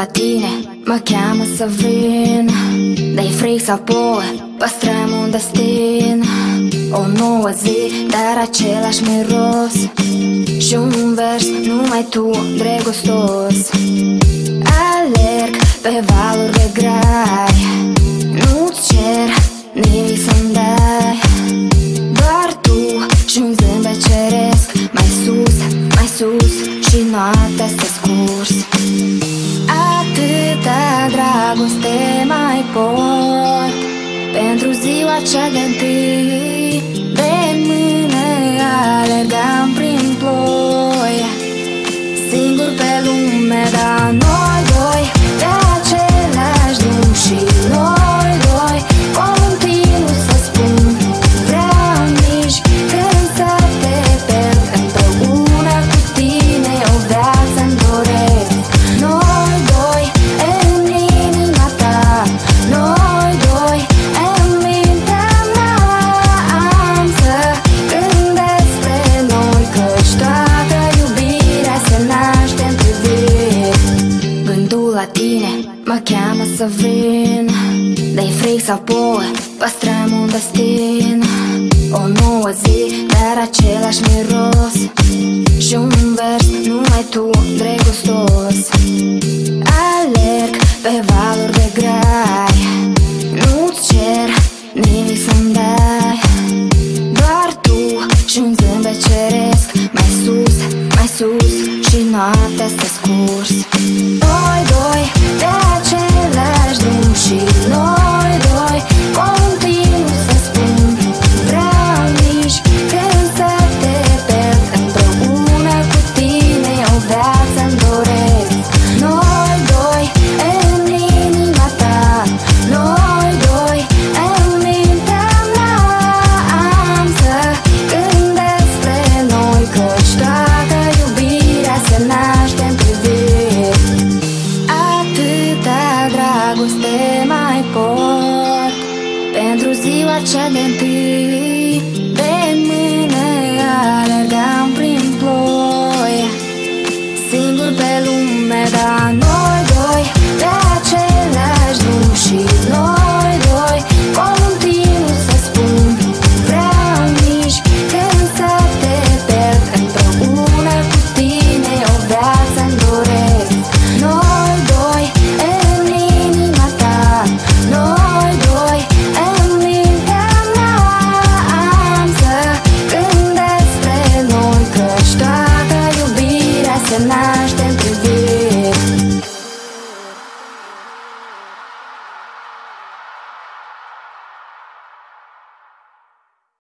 la tine, mă cheamă să vin. Dai fric sau plouă, păstrăm un destin. O nouă zi, dar același miros și un vers, numai tu, dragostos. Alerg pe valuri de grai, nu-ți cer nimic să-mi dai, doar tu și un zâmbet ceresc. Mai sus, mai sus și noaptea se scurs. Atâta dragoste mai pot pentru ziua cea de-ntâi. De mână alergam prin ploi, singur pe lume, dar noi doi pe același drum. Și noi doi continuu să spun, vreau nici când să te pierd. Împreună cu tine o viață-mi doresc. Noi doi în inima ta, noi doi în mintea mea. Am să gândesc spre noi, căci toată iubirea se naște în priviri. Gândul la tine mă cheamă să vin. Dai fric sau plouă, păstrăm un destin. O nouă zi, dar același miros și un vers, numai tu, dragostos. Alerg pe valuri de grai,